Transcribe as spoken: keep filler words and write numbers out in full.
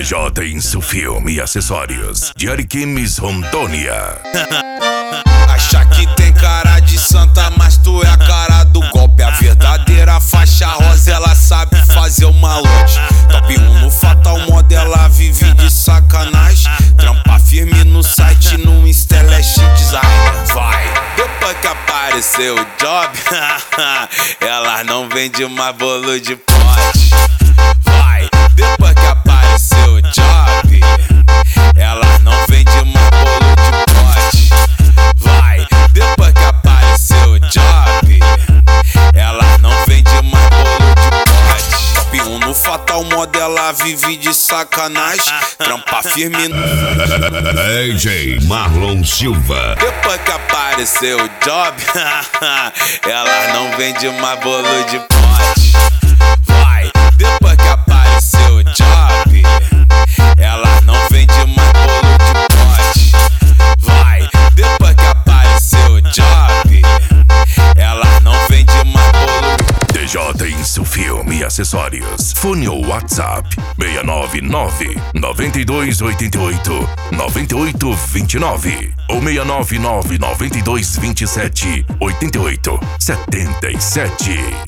J Insu Filme e Acessórios de Ariquemes, Rondônia. Acha que tem cara de santa, mas tu é a cara do golpe. A verdadeira faixa rosa, ela sabe fazer uma lote. Top um no Fatal Model, ela vive de sacanagem. Trampa firme no site, no Instalash Designer. Vai, depois que apareceu o job, ela não vende mais bolo de pote. Vai, depois que apareceu o job, ela não vende mais bolo de pote. Vai, depois que apareceu o job, ela não vende mais bolo de pote. Top um no Fatal Model, ela vive de sacanagem. Trampa firme no D J Marlon Silva. Depois que apareceu o job, ela não vende mais bolo de pote. Vai, depois que apareceu o job, ela não vende mais bolo de pote. Vai, depois que apareceu o job, ela não vende mais bolo de D J Insu Filme e Acessórios. Fone ou WhatsApp seis nove nove, nove dois oito oito, nove oito dois nove ou seis nove nove, nove dois dois sete, oito oito sete sete.